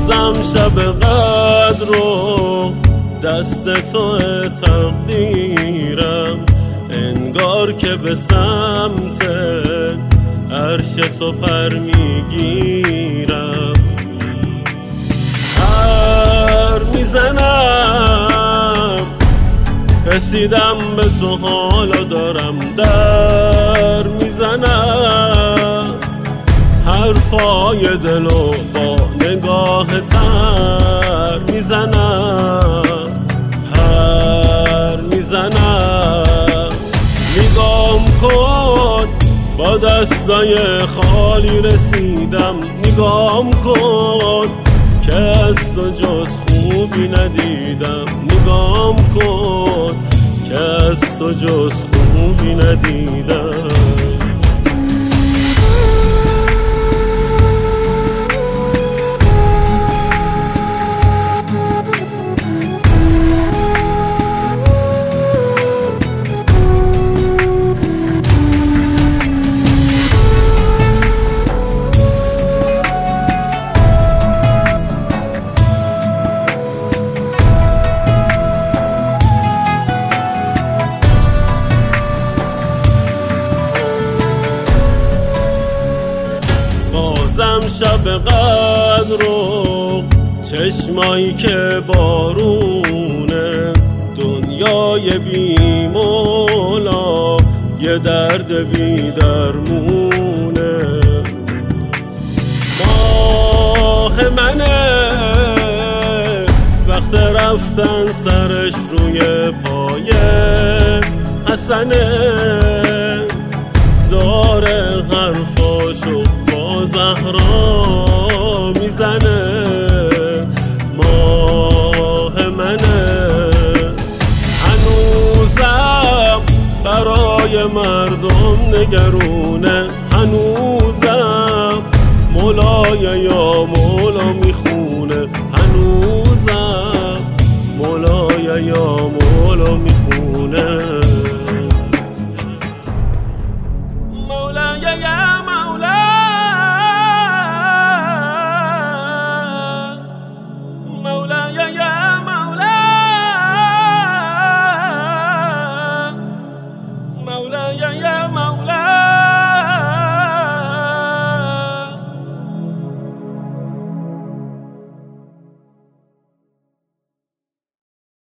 بازم شب قدر رو دست تو تقدیرم، انگار که به سمت عرش تو پر میگیرم. پر میزنم رسیدم به تو، حالا دارم در میزنم حرفای دلو با نگاه تر میزنم. پر میزنم نگام کن، با دستای خالی رسیدم. نگام کن که از تو جز خوبی ندیدم. نگام کن که از تو جز خوبی ندیدم. بازم شب قدر رو چشمایی که بارونه، دنیای بی مولا یه درد بی درمونه. ماه منه وقت رفتن سرش روی پای حسنه، داره حرفاشو با زهرا میزنه. ماه منه هنوزم برای مردم نگرونه، هنوزم مولای یا مولا میخونه، هنوزم مولای یا مولا میخونه. مولای یا مولا، مولای یا مولا، مولای یا مولا.